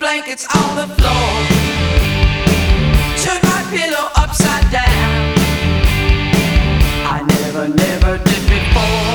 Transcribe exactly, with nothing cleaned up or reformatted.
blankets on the floor. Turn my pillow upside down. I never, never did before.